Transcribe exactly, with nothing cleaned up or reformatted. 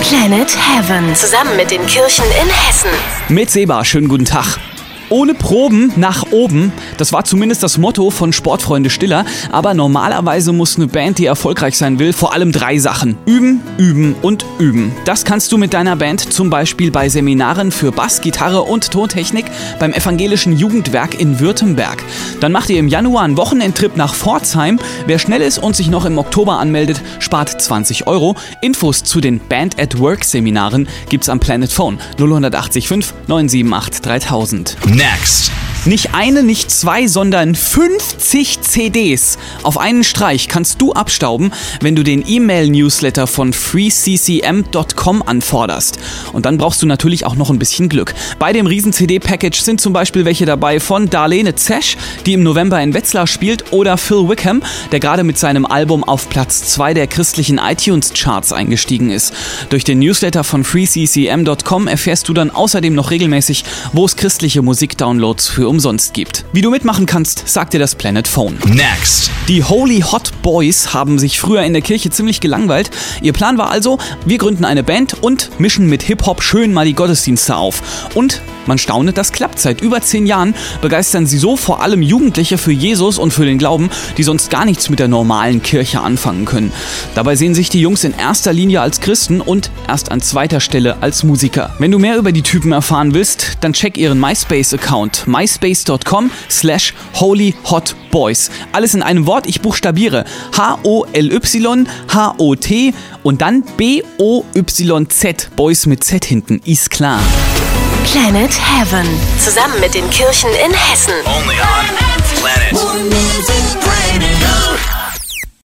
Planet Heaven. Zusammen mit den Kirchen in Hessen. Mit Seba, schönen guten Tag. Ohne Proben nach oben, das war zumindest das Motto von Sportfreunde Stiller. Aber normalerweise muss eine Band, die erfolgreich sein will, vor allem drei Sachen: üben, üben und üben. Das kannst du mit deiner Band zum Beispiel bei Seminaren für Bass, Gitarre und Tontechnik beim Evangelischen Jugendwerk in Württemberg. Dann macht ihr im Januar einen Wochenendtrip nach Pforzheim. Wer schnell ist und sich noch im Oktober anmeldet, spart zwanzig Euro. Infos zu den Band at Work Seminaren gibt's am Planet Phone null acht fünf neun sieben acht dreitausend. Next. Nicht eine, nicht zwei, sondern fünfzig C Ds auf einen Streich kannst du abstauben, wenn du den E-Mail-Newsletter von free c c m dot com anforderst. Und dann brauchst du natürlich auch noch ein bisschen Glück. Bei dem Riesen-C D-Package sind zum Beispiel welche dabei von Darlene Zesch, die im November in Wetzlar spielt, oder Phil Wickham, der gerade mit seinem Album auf Platz zwei der christlichen iTunes-Charts eingestiegen ist. Durch den Newsletter von free c c m dot com erfährst du dann außerdem noch regelmäßig, wo es christliche Musikdownloads für umsonst gibt. Wie du mitmachen kannst, sagt dir das Planet Phone. Next. Die Holy Hot Boys haben sich früher in der Kirche ziemlich gelangweilt. Ihr Plan war also, wir gründen eine Band und mischen mit Hip-Hop schön mal die Gottesdienste auf. Und man staune, das klappt. Seit über zehn Jahren begeistern sie so vor allem Jugendliche für Jesus und für den Glauben, die sonst gar nichts mit der normalen Kirche anfangen können. Dabei sehen sich die Jungs in erster Linie als Christen und erst an zweiter Stelle als Musiker. Wenn du mehr über die Typen erfahren willst, dann check ihren MySpace-Account myspace dot com slash holy hot boys. Alles in einem Wort, ich buchstabiere H O L Y H O T und dann B O Y Z, Boys mit Z hinten, ist klar. Planet Heaven. Zusammen mit den Kirchen in Hessen. Only on Planet.